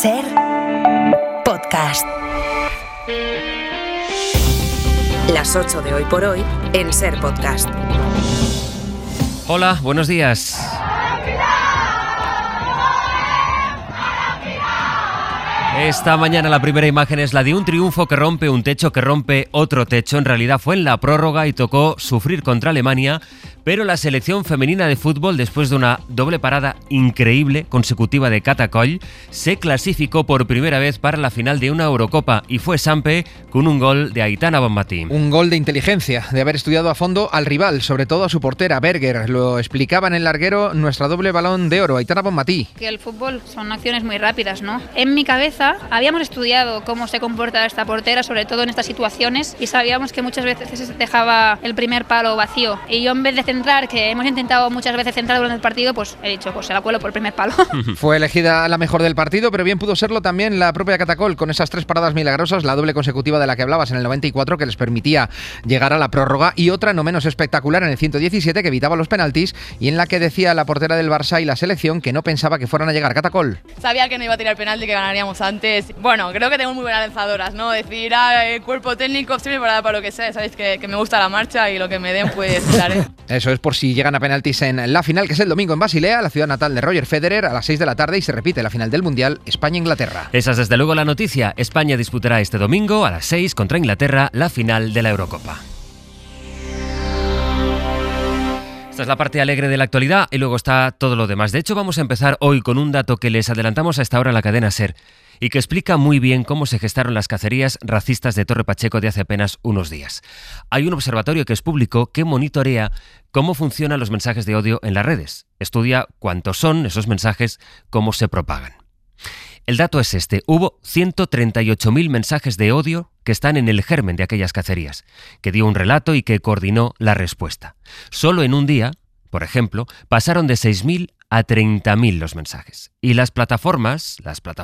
Ser Podcast. Las 8 de hoy por hoy en Ser Podcast. Hola, buenos días. Esta mañana la primera imagen es la de un triunfo que rompe un techo, que rompe otro techo. En realidad fue en la prórroga y tocó sufrir contra Alemania, pero la selección femenina de fútbol, después de una doble parada increíble consecutiva de Catacoll, se clasificó por primera vez para la final de una Eurocopa y fue Sampe con un gol de Aitana Bonmatí. Un gol de inteligencia, de haber estudiado a fondo al rival, sobre todo a su portera Berger. Lo explicaba en el larguero nuestra doble balón de oro, Aitana Bonmatí. Que el fútbol son acciones muy rápidas, ¿no? En mi cabeza habíamos estudiado cómo se comporta esta portera, sobre todo en estas situaciones, y sabíamos que muchas veces se dejaba el primer palo vacío. Y yo, en vez de centrar, que hemos intentado muchas veces centrar durante el partido, pues he dicho, pues se la cuelo por el primer palo. Fue elegida la mejor del partido, pero bien pudo serlo también la propia Catacoll, con esas 3 paradas milagrosas, la doble consecutiva de la que hablabas en el 94, que les permitía llegar a la prórroga, y otra no menos espectacular en el 117, que evitaba los penaltis, y en la que decía la portera del Barça y la selección que no pensaba que fueran a llegar. Catacoll. Sabía que no iba a tirar penalti, que ganaríamos antes. Bueno, creo que tengo muy buenas lanzadoras, ¿no? Decir, el cuerpo técnico siempre para lo que sea. Sabéis que me gusta la marcha y lo que me den, pues daré. Eso es por si llegan a penaltis en la final, que es el domingo en Basilea, la ciudad natal de Roger Federer, a las 6 de la tarde, y se repite la final del Mundial España-Inglaterra. Esa es desde luego la noticia. España disputará este domingo a las 6 contra Inglaterra la final de la Eurocopa. Esta es la parte alegre de la actualidad y luego está todo lo demás. De hecho, vamos a empezar hoy con un dato que les adelantamos a esta hora en la cadena SER y que explica muy bien cómo se gestaron las cacerías racistas de Torre Pacheco de hace apenas unos días. Hay un observatorio que es público que monitorea cómo funcionan los mensajes de odio en las redes. Estudia cuántos son esos mensajes, cómo se propagan. El dato es este: hubo 138.000 mensajes de odio que están en el germen de aquellas cacerías, que dio un relato y que coordinó la respuesta. Solo en un día, por ejemplo, pasaron de 6.000 a 30.000 los mensajes. Y las plataformas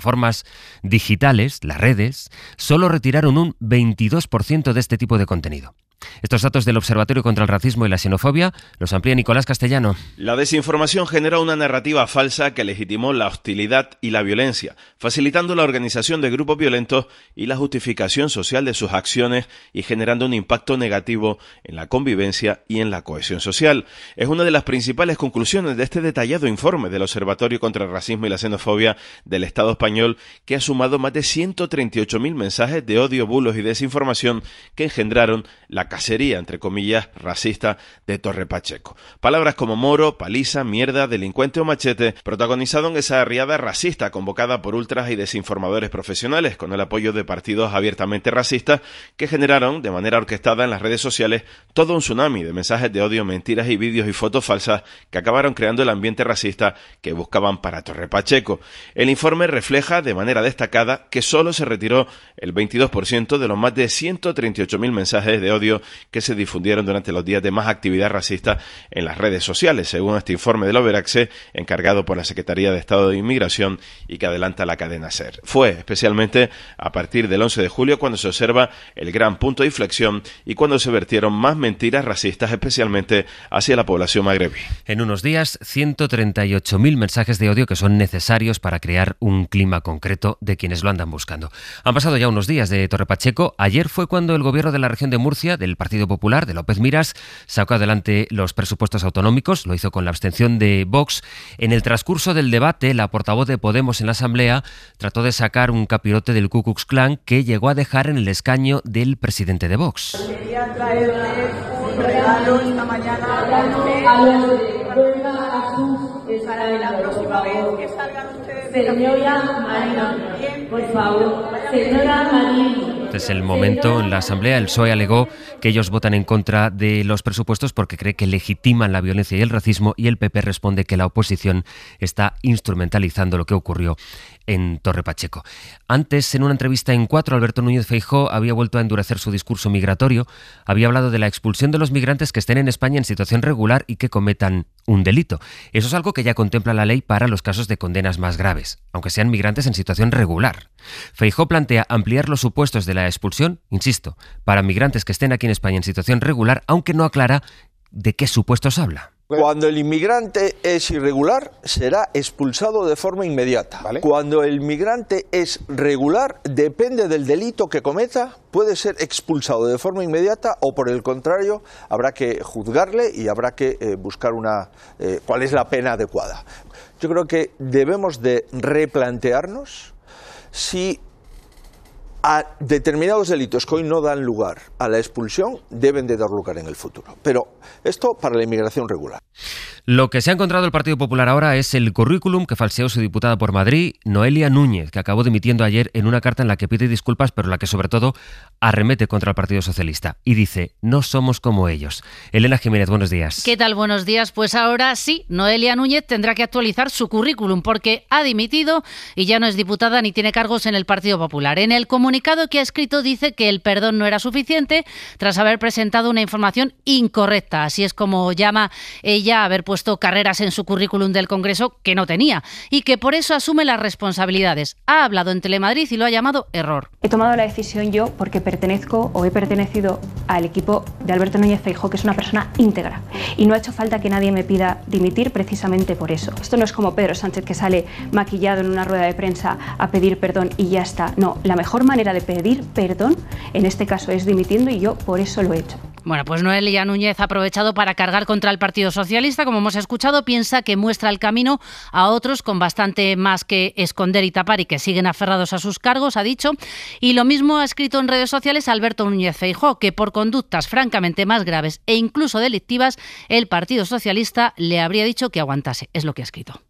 digitales, las redes, solo retiraron un 22% de este tipo de contenido. Estos datos del Observatorio contra el Racismo y la Xenofobia los amplía Nicolás Castellano. La desinformación genera una narrativa falsa que legitimó la hostilidad y la violencia, facilitando la organización de grupos violentos y la justificación social de sus acciones y generando un impacto negativo en la convivencia y en la cohesión social. Es una de las principales conclusiones de este detallado informe del Observatorio contra el Racismo y la Xenofobia del Estado español, que ha sumado más de 138.000 mensajes de odio, bulos y desinformación que engendraron la cacería, entre comillas, racista de Torre Pacheco. Palabras como moro, paliza, mierda, delincuente o machete protagonizaron esa riada racista convocada por ultras y desinformadores profesionales con el apoyo de partidos abiertamente racistas que generaron de manera orquestada en las redes sociales todo un tsunami de mensajes de odio, mentiras y vídeos y fotos falsas que acabaron creando el ambiente racista que buscaban para Torre Pacheco. El informe refleja de manera destacada que solo se retiró el 22% de los más de 138.000 mensajes de odio que se difundieron durante los días de más actividad racista en las redes sociales, según este informe de la Overaxe, encargado por la Secretaría de Estado de Inmigración y que adelanta la cadena SER. Fue especialmente a partir del 11 de julio cuando se observa el gran punto de inflexión y cuando se vertieron más mentiras racistas, especialmente hacia la población magrebí. En unos días, 138.000 mensajes de odio que son necesarios para crear un clima concreto de quienes lo andan buscando. Han pasado ya unos días de Torre Pacheco. Ayer fue cuando el gobierno de la región de Murcia, del Partido Popular, de López Miras, sacó adelante los presupuestos autonómicos. Lo hizo con la abstención de Vox. En el transcurso del debate, la portavoz de Podemos en la Asamblea trató de sacar un capirote del Ku Klux Klan que llegó a dejar en el escaño del presidente de Vox. Quería traerles un regalo esta mañana para la próxima vez que salgan ustedes. Señora Marina, por favor, señora Marina. Desde el momento en la Asamblea, el PSOE alegó que ellos votan en contra de los presupuestos porque cree que legitiman la violencia y el racismo, y el PP responde que la oposición está instrumentalizando lo que ocurrió en Torre Pacheco. Antes, en una entrevista en 4, Alberto Núñez Feijóo había vuelto a endurecer su discurso migratorio. Había hablado de la expulsión de los migrantes que estén en España en situación regular y que cometan un delito. Eso es algo que ya contempla la ley para los casos de condenas más graves, aunque sean migrantes en situación regular. Feijóo plantea ampliar los supuestos de la expulsión, insisto, para migrantes que estén aquí en España en situación regular, aunque no aclara de qué supuestos habla. Cuando el inmigrante es irregular, será expulsado de forma inmediata. ¿Vale? Cuando el inmigrante es regular, depende del delito que cometa, puede ser expulsado de forma inmediata o, por el contrario, habrá que juzgarle y habrá que buscar cuál es la pena adecuada. Yo creo que debemos de replantearnos si a determinados delitos que hoy no dan lugar a la expulsión deben de dar lugar en el futuro. Pero esto para la inmigración regular. Lo que se ha encontrado el Partido Popular ahora es el currículum que falseó su diputada por Madrid, Noelia Núñez, que acabó dimitiendo ayer en una carta en la que pide disculpas, pero en la que sobre todo arremete contra el Partido Socialista. Y dice, no somos como ellos. Elena Jiménez, buenos días. ¿Qué tal? Buenos días. Pues ahora sí, Noelia Núñez tendrá que actualizar su currículum porque ha dimitido y ya no es diputada ni tiene cargos en el Partido Popular. En el comunicado que ha escrito dice que el perdón no era suficiente tras haber presentado una información incorrecta. Así es como llama ella haber puesto carreras en su currículum del Congreso que no tenía y que por eso asume las responsabilidades. Ha hablado en Telemadrid y lo ha llamado error. He tomado la decisión yo porque pertenezco o he pertenecido al equipo de Alberto Núñez Feijóo, que es una persona íntegra, y no ha hecho falta que nadie me pida dimitir precisamente por eso. Esto no es como Pedro Sánchez, que sale maquillado en una rueda de prensa a pedir perdón y ya está. No, la mejor manera de pedir perdón en este caso es dimitiendo y yo por eso lo he hecho. Bueno, pues Noelia Núñez ha aprovechado para cargar contra el Partido Socialista, como hemos escuchado, piensa que muestra el camino a otros con bastante más que esconder y tapar y que siguen aferrados a sus cargos, ha dicho. Y lo mismo ha escrito en redes sociales Alberto Núñez Feijóo, que por conductas francamente más graves e incluso delictivas, el Partido Socialista le habría dicho que aguantase. Es lo que ha escrito.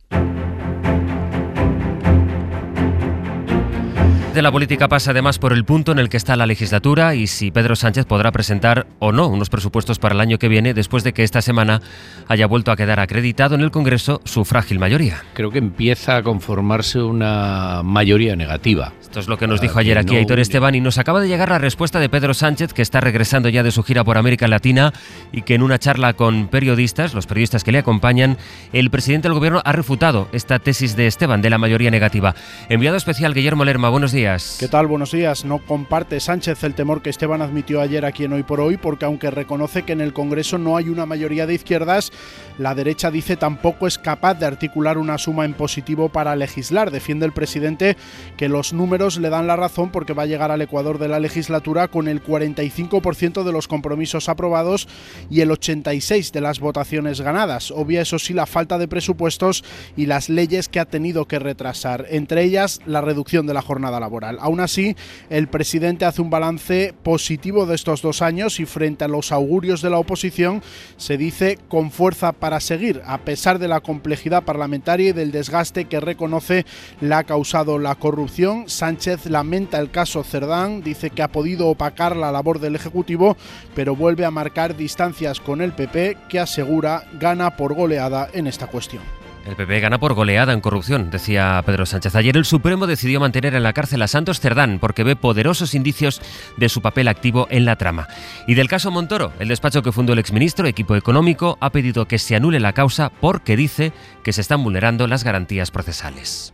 De la política pasa además por el punto en el que está la legislatura y si Pedro Sánchez podrá presentar o no unos presupuestos para el año que viene después de que esta semana haya vuelto a quedar acreditado en el Congreso su frágil mayoría. Creo que empieza a conformarse una mayoría negativa. Esto es lo que nos dijo ayer aquí Aitor Esteban y nos acaba de llegar la respuesta de Pedro Sánchez, que está regresando ya de su gira por América Latina y que en una charla con periodistas, los periodistas que le acompañan, el presidente del Gobierno ha refutado esta tesis de Esteban de la mayoría negativa. Enviado especial Guillermo Lerma, buenos días. ¿Qué tal? Buenos días. No comparte Sánchez el temor que Esteban admitió ayer aquí en Hoy por Hoy, porque aunque reconoce que en el Congreso no hay una mayoría de izquierdas, la derecha dice tampoco es capaz de articular una suma en positivo para legislar. Defiende el presidente que los números le dan la razón porque va a llegar al ecuador de la legislatura con el 45% de los compromisos aprobados y el 86% de las votaciones ganadas. Obvia, eso sí, la falta de presupuestos y las leyes que ha tenido que retrasar, entre ellas la reducción de la jornada laboral. Aún así, el presidente hace un balance positivo de estos 2 años y frente a los augurios de la oposición se dice con fuerza para seguir, a pesar de la complejidad parlamentaria y del desgaste que reconoce le ha causado la corrupción. Sánchez lamenta el caso Cerdán, dice que ha podido opacar la labor del Ejecutivo, pero vuelve a marcar distancias con el PP, que asegura gana por goleada en esta cuestión. El PP gana por goleada en corrupción, decía Pedro Sánchez. Ayer el Supremo decidió mantener en la cárcel a Santos Cerdán porque ve poderosos indicios de su papel activo en la trama. Y del caso Montoro, el despacho que fundó el exministro, Equipo Económico, ha pedido que se anule la causa porque dice que se están vulnerando las garantías procesales.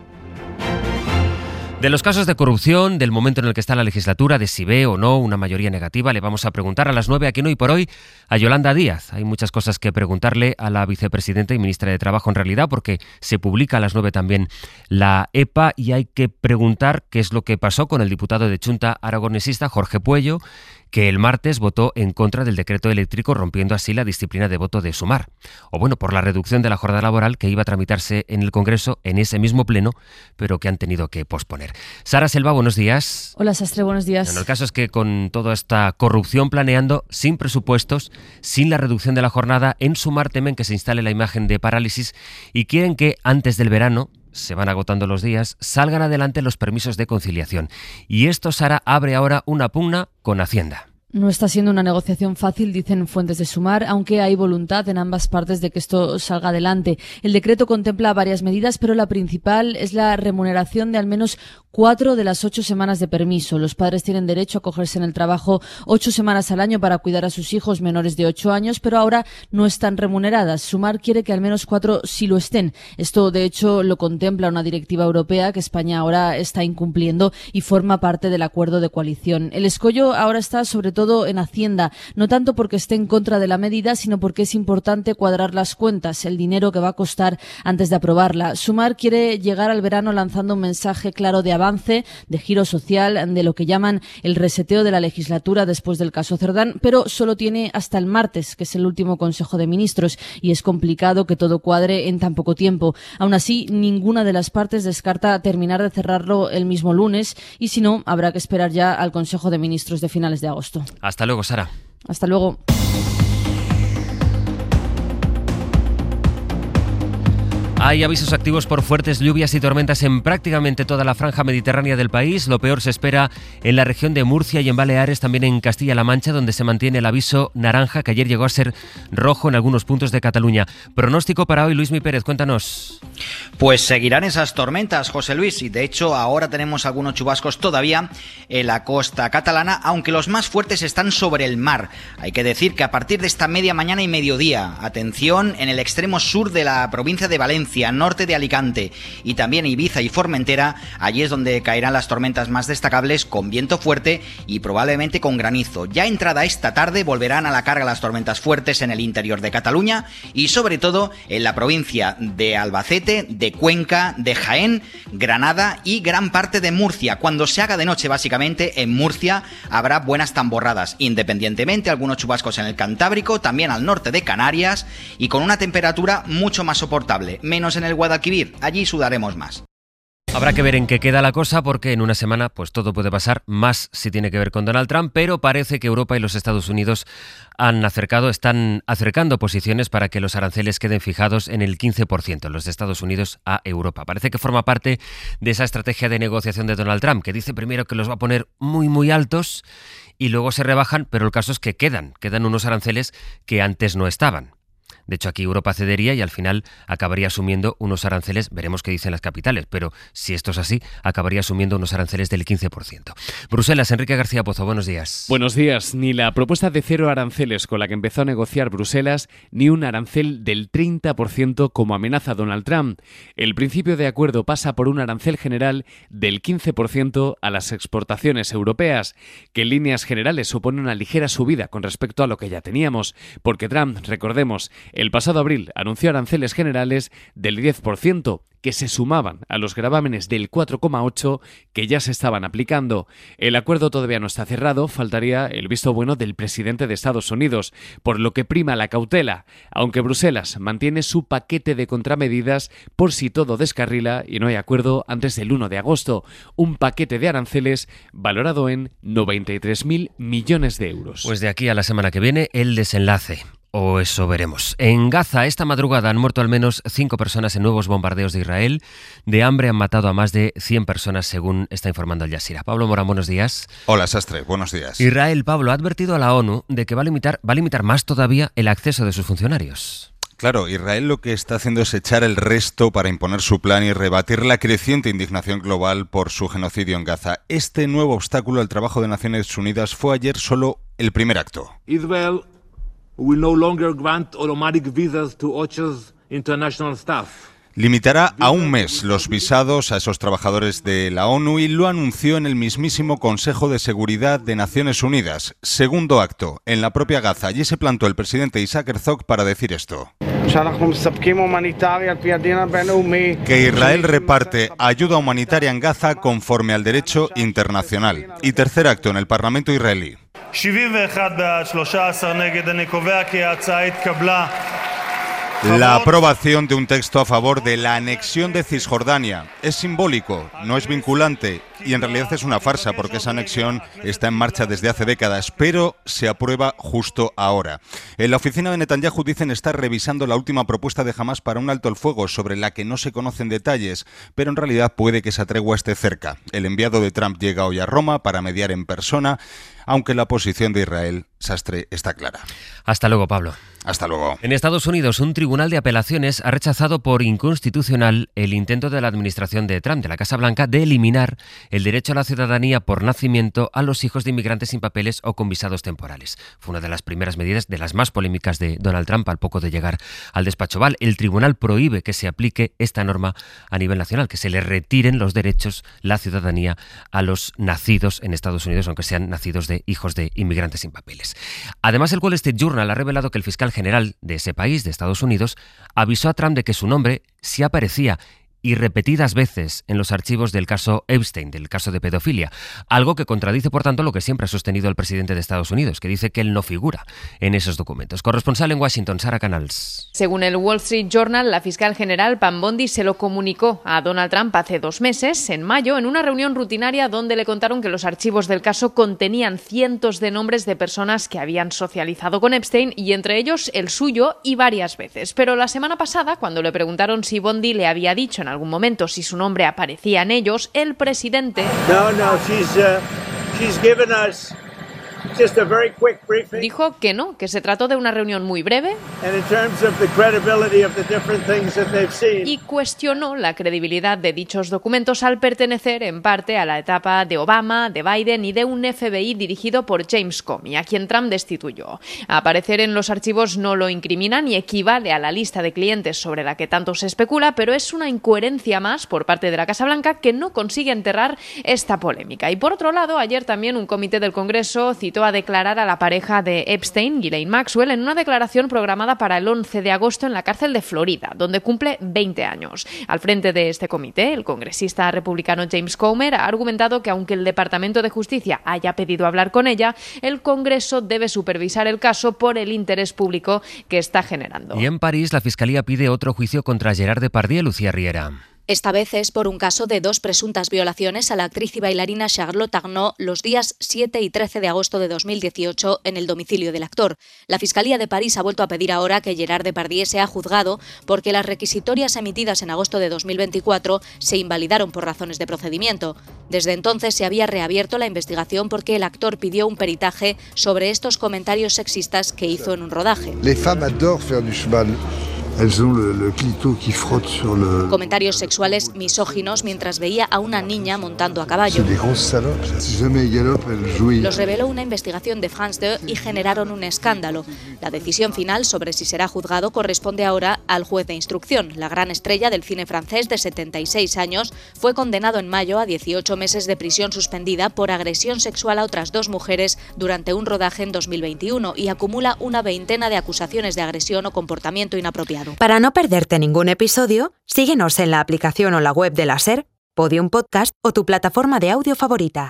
De los casos de corrupción, del momento en el que está la legislatura, de si ve o no una mayoría negativa, le vamos a preguntar a las 9 aquí en Hoy por Hoy a Yolanda Díaz. Hay muchas cosas que preguntarle a la vicepresidenta y ministra de Trabajo en realidad, porque se publica a las 9 también la EPA y hay que preguntar qué es lo que pasó con el diputado de Chunta aragonesista Jorge Puello, que el martes votó en contra del decreto eléctrico, rompiendo así la disciplina de voto de Sumar. O bueno, por la reducción de la jornada laboral que iba a tramitarse en el Congreso en ese mismo pleno, pero que han tenido que posponer. Sara Selva, buenos días. Hola, Sastre, buenos días. Bueno, el caso es que con toda esta corrupción planeando, sin presupuestos, sin la reducción de la jornada, en Sumar temen que se instale la imagen de parálisis y quieren que antes del verano, se van agotando los días, salgan adelante los permisos de conciliación. Y esto, Sara, abre ahora una pugna con Hacienda. No está siendo una negociación fácil, dicen fuentes de Sumar, aunque hay voluntad en ambas partes de que esto salga adelante. El decreto contempla varias medidas, pero la principal es la remuneración de al menos 4 de las 8 semanas de permiso. Los padres tienen derecho a cogerse en el trabajo 8 semanas al año para cuidar a sus hijos menores de 8 años, pero ahora no están remuneradas. Sumar quiere que al menos 4 sí lo estén. Esto, de hecho, lo contempla una directiva europea que España ahora está incumpliendo y forma parte del acuerdo de coalición. El escollo ahora está sobre todo todo en Hacienda, no tanto porque esté en contra de la medida, sino porque es importante cuadrar las cuentas, el dinero que va a costar antes de aprobarla. Sumar quiere llegar al verano lanzando un mensaje claro de avance, de giro social, de lo que llaman el reseteo de la legislatura después del caso Cerdán, pero solo tiene hasta el martes, que es el último Consejo de Ministros, y es complicado que todo cuadre en tan poco tiempo. Aún así, ninguna de las partes descarta terminar de cerrarlo el mismo lunes, y si no, habrá que esperar ya al Consejo de Ministros de finales de agosto. Hasta luego, Sara. Hasta luego. Hay avisos activos por fuertes lluvias y tormentas en prácticamente toda la franja mediterránea del país. Lo peor se espera en la región de Murcia y en Baleares, también en Castilla-La Mancha, donde se mantiene el aviso naranja, que ayer llegó a ser rojo en algunos puntos de Cataluña. Pronóstico para hoy, Luismi Pérez, cuéntanos. Pues seguirán esas tormentas, José Luis, y de hecho ahora tenemos algunos chubascos todavía en la costa catalana, aunque los más fuertes están sobre el mar. Hay que decir que a partir de esta media mañana y mediodía, atención, en el extremo sur de la provincia de Valencia, norte de Alicante y también Ibiza y Formentera, allí es donde caerán las tormentas más destacables, con viento fuerte y probablemente con granizo. Ya entrada esta tarde volverán a la carga las tormentas fuertes en el interior de Cataluña y sobre todo en la provincia de Albacete, de Cuenca, de Jaén, Granada y gran parte de Murcia. Cuando se haga de noche, básicamente en Murcia habrá buenas tamborradas, independientemente algunos chubascos en el Cantábrico, también al norte de Canarias, y con una temperatura mucho más soportable, menos en el Guadalquivir, allí sudaremos más. Habrá que ver en qué queda la cosa, porque en una semana pues todo puede pasar, más si tiene que ver con Donald Trump, pero parece que Europa y los Estados Unidos están acercando posiciones para que los aranceles queden fijados en el 15%, los de Estados Unidos a Europa. Parece que forma parte de esa estrategia de negociación de Donald Trump, que dice primero que los va a poner muy, muy altos y luego se rebajan, pero el caso es que quedan unos aranceles que antes no estaban. De hecho, aquí Europa cedería y al final acabaría asumiendo unos aranceles, veremos qué dicen las capitales, pero si esto es así, acabaría asumiendo unos aranceles del 15%. Bruselas, Enrique García Pozo, buenos días. Buenos días. Ni la propuesta de cero aranceles con la que empezó a negociar Bruselas, ni un arancel del 30% como amenaza Donald Trump. El principio de acuerdo pasa por un arancel general del 15% a las exportaciones europeas, que en líneas generales supone una ligera subida con respecto a lo que ya teníamos, porque Trump, recordemos, el pasado abril anunció aranceles generales del 10%, que se sumaban a los gravámenes del 4,8% que ya se estaban aplicando. El acuerdo todavía no está cerrado, faltaría el visto bueno del presidente de Estados Unidos, por lo que prima la cautela, aunque Bruselas mantiene su paquete de contramedidas por si todo descarrila y no hay acuerdo antes del 1 de agosto, un paquete de aranceles valorado en 93.000 millones de euros. Pues de aquí a la semana que viene, el desenlace. O eso veremos. En Gaza, esta madrugada han muerto al menos 5 personas en nuevos bombardeos de Israel. De hambre han matado a más de 100 personas, según está informando Al Jazeera. Pablo Morán, buenos días. Hola, Sastre, buenos días. Israel, Pablo, ha advertido a la ONU de que va a limitar más todavía el acceso de sus funcionarios. Claro, Israel lo que está haciendo es echar el resto para imponer su plan y rebatir la creciente indignación global por su genocidio en Gaza. Este nuevo obstáculo al trabajo de Naciones Unidas fue ayer solo el primer acto. Israel will no longer grant automatic visas to OCHA's international staff. Limitará a un mes los visados a esos trabajadores de la ONU y lo anunció en el mismísimo Consejo de Seguridad de Naciones Unidas. Segundo acto, en la propia Gaza. Allí se plantó el presidente Isaac Herzog para decir esto. Que Israel reparte ayuda humanitaria en Gaza conforme al derecho internacional. Y tercer acto, en el Parlamento israelí. La aprobación de un texto a favor de la anexión de Cisjordania es simbólico, no es vinculante y en realidad es una farsa porque esa anexión está en marcha desde hace décadas, pero se aprueba justo ahora. En la oficina de Netanyahu dicen estar revisando la última propuesta de Hamás para un alto el fuego sobre la que no se conocen detalles, pero en realidad puede que esa tregua esté cerca. El enviado de Trump llega hoy a Roma para mediar en persona, aunque la posición de Israel, Sastre, está clara. Hasta luego, Pablo. Hasta luego. En Estados Unidos, un tribunal de apelaciones ha rechazado por inconstitucional el intento de la administración de Trump, de la Casa Blanca, de eliminar el derecho a la ciudadanía por nacimiento a los hijos de inmigrantes sin papeles o con visados temporales. Fue una de las primeras medidas, de las más polémicas de Donald Trump al poco de llegar al despacho Oval. El tribunal prohíbe que se aplique esta norma a nivel nacional, que se le retiren los derechos, la ciudadanía a los nacidos en Estados Unidos, aunque sean nacidos de hijos de inmigrantes sin papeles. Además, el Wall Street Journal ha revelado que el fiscal general de ese país, de Estados Unidos, avisó a Trump de que su nombre sí aparecía y repetidas veces en los archivos del caso Epstein, del caso de pedofilia, algo que contradice, por tanto, lo que siempre ha sostenido el presidente de Estados Unidos, que dice que él no figura en esos documentos. Corresponsal en Washington, Sara Canals. Según el Wall Street Journal, la fiscal general Pam Bondi se lo comunicó a Donald Trump hace 2 meses, en mayo, en una reunión rutinaria donde le contaron que los archivos del caso contenían cientos de nombres de personas que habían socializado con Epstein, y entre ellos el suyo, y varias veces. Pero la semana pasada, cuando le preguntaron si Bondi le había dicho en algún momento si su nombre aparecía en ellos, el presidente dijo que no, que se trató de una reunión muy breve y cuestionó la credibilidad de dichos documentos al pertenecer en parte a la etapa de Obama, de Biden y de un FBI dirigido por James Comey, a quien Trump destituyó. Aparecer en los archivos no lo incrimina ni equivale a la lista de clientes sobre la que tanto se especula, pero es una incoherencia más por parte de la Casa Blanca que no consigue enterrar esta polémica. Y por otro lado, ayer también un comité del Congreso citó a declarar a la pareja de Epstein, Ghislaine Maxwell, en una declaración programada para el 11 de agosto en la cárcel de Florida, donde cumple 20 años. Al frente de este comité, el congresista republicano James Comer ha argumentado que aunque el Departamento de Justicia haya pedido hablar con ella, el Congreso debe supervisar el caso por el interés público que está generando. Y en París, la Fiscalía pide otro juicio contra Gerard Depardieu, Lucía Riera. Esta vez es por un caso de 2 presuntas violaciones a la actriz y bailarina Charlotte Arnault los días 7 y 13 de agosto de 2018 en el domicilio del actor. La Fiscalía de París ha vuelto a pedir ahora que Gerard Depardieu sea juzgado porque las requisitorias emitidas en agosto de 2024 se invalidaron por razones de procedimiento. Desde entonces se había reabierto la investigación porque el actor pidió un peritaje sobre estos comentarios sexistas que hizo en un rodaje. Comentarios sexuales misóginos mientras veía a una niña montando a caballo. Los reveló una investigación de France 2 y generaron un escándalo. La decisión final sobre si será juzgado corresponde ahora al juez de instrucción. La gran estrella del cine francés de 76 años fue condenado en mayo a 18 meses de prisión suspendida por agresión sexual a otras 2 mujeres durante un rodaje en 2021 y acumula una veintena de acusaciones de agresión o comportamiento inapropiado. Para no perderte ningún episodio, síguenos en la aplicación o la web de la SER, Podium Podcast o tu plataforma de audio favorita.